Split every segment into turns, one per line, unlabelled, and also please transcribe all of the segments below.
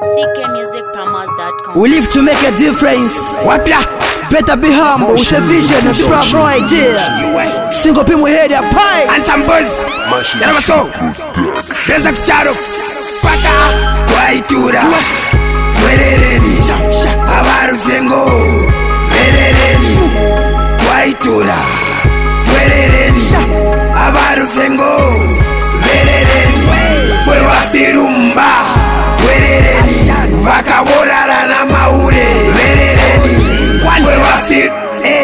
ckmusicpromos.com.
We live to make a difference.
Wapya
Better be humble with a vision and have no idea. Single people head their pie.
and some buzz Yaramaso Deza kucharo Paka Kwaitura Werereni Abaru Fengo Werereni Kwaitura Werereni Abaru Fengo Werereni Fwewa Firumba Werereni Wakaborara na maure Werereni Fwewa Firumba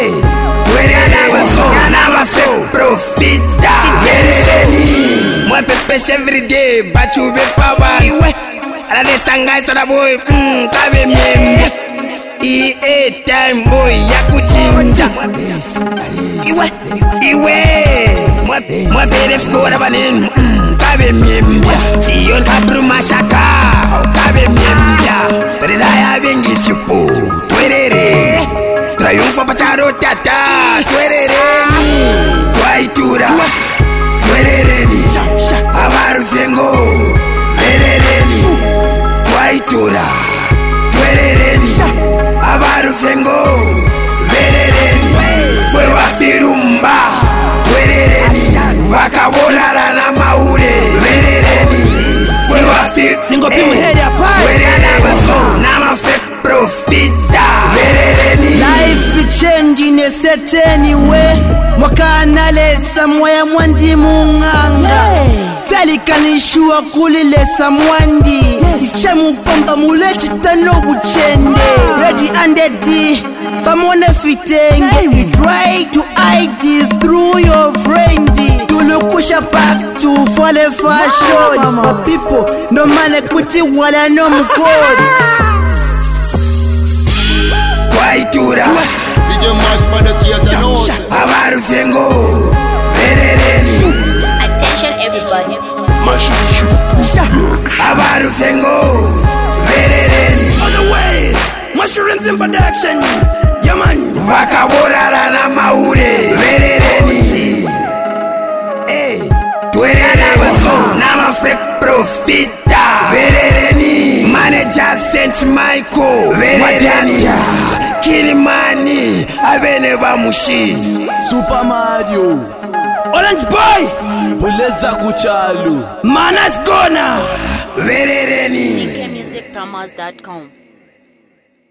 Profita Mwepepeshe everyday Bachu be power Iwe Alade sangai soda boy Kabe miembe EA time boy ya kuchinja Iwe Mwepere fkora banin Kabe miembe Siyon kabru mashaka Kabe miembe Toriraya bengi fiupo Twerere Triunfo pacharo tata Twerereni Kwaitura Twerereni Abaru Fengo Twerereni Kwaitura Twerereni Abaru Fengo Twerereni Fwewa Firumba Twerereni Wakaborara na maure Twerereni Fwewa Firumba
Single people head their pie.
Twerereni Nama fake profita Twerereni
Life change in a certain way. Mwakana lesa moya mwandi munganga. Feli kanishua kuli lesa mwandi. Iche mupamba muleti tano uchende. Ready and ready. Bamone fitenge. We try to hide it through your friend. Tulukusha back to follow fashion. But people no man kuti wala no mkodi.
Kwaitura
DJ Mash Padakia Sanosa
Abaru Fengo Werereni
Attention everybody.
Abaru Fengo Werereni on the way Mushrooms in production Yaman Wakaborara na maure Werereni Twerereni Nama fake profita Werereni Manager St. Michael Werereni Kilimani Abene Bamushi
Super Mario
Orange Boy
Buleza Kuchalu
Manas Gona Werereni
ckmusicpromos.com.